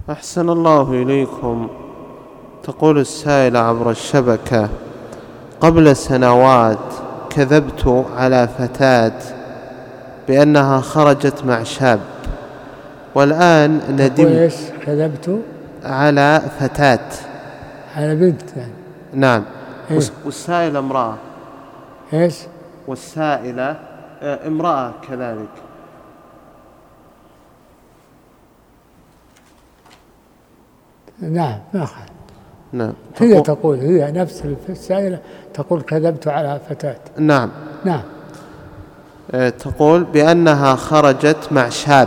أحسن الله إليكم. تقول السائلة عبر الشبكة: قبل سنوات كذبت على فتاة بأنها خرجت مع شاب، والآن ندمت. كذبت على فتاة، على بنت يعني. نعم. إيه؟ والسائلة امرأة. إيش؟ والسائلة امرأة كذلك. نعم، ما خالف. نعم. هي تقول، هي نفس السائلة تقول كذبت على فتاة. نعم. نعم. تقول بأنها خرجت مع شاب،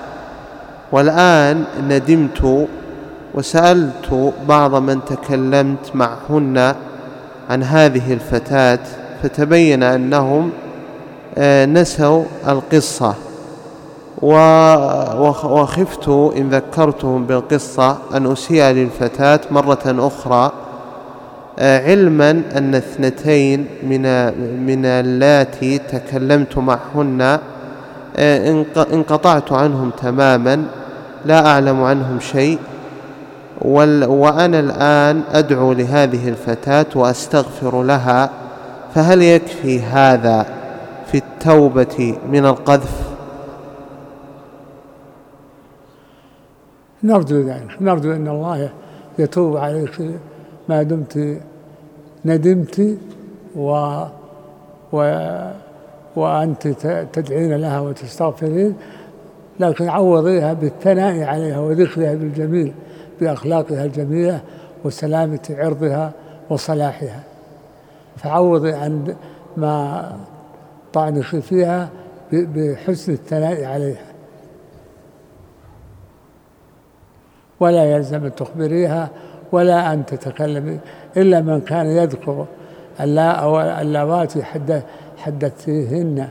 والآن ندمت وسألت بعض من تكلمت معهن عن هذه الفتاة، فتبين أنهم نسوا القصة، وخفت إن ذكرتهم بالقصة أن أسيء للفتاة مرة أخرى، علما أن اثنتين من اللاتي تكلمت معهن انقطعت عنهم تماما، لا أعلم عنهم شيء، وأنا الآن أدعو لهذه الفتاة وأستغفر لها، فهل يكفي هذا في التوبة من القذف؟ نرجو ذلك، نرجو أن الله يتوب عليك ما دمت ندمت وأنت تدعين لها وتستغفرين، لكن عوضيها بالثناء عليها وذكرها بالجميل بأخلاقها الجميلة وسلامة عرضها وصلاحها، فعوضي عن ما طعنك فيها بحسن الثناء عليها، ولا يلزم أن تخبريها ولا أن تتكلمي إلا من كان يذكر اللواتي حدثتهن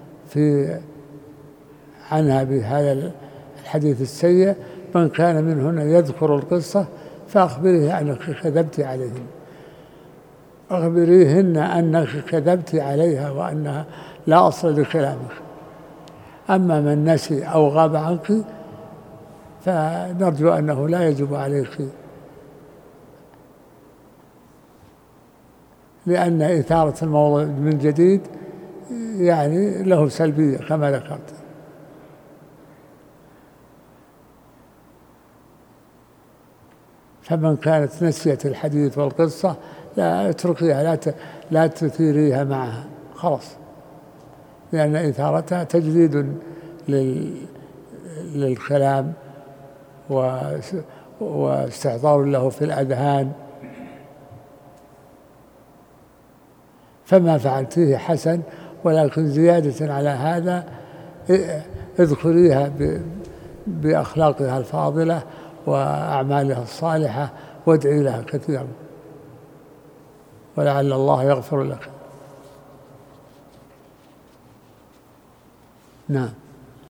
عنها بهذا الحديث السيء، من كان منهن يذكر القصة فأخبريه أنك كذبت عليهن، أخبريهن أنك كذبت عليها وأنها لا أصل لكلامك. أما من نسي أو غاب عنك فنرجو أنه لا يجب عليك، لأن إثارة الموضوع من جديد يعني له سلبية كما ذكرت. فمن كانت نسيت الحديث والقصة لا اتركيها، لا تثيريها معها خلاص، لأن إثارتها تجديد للكلام واستحضار له في الأذهان، فما فعلتيه حسن، ولكن زيادة على هذا اذكريها بأخلاقها الفاضلة وأعمالها الصالحة وادعي لها كثيرا، ولعل الله يغفر لك. نعم.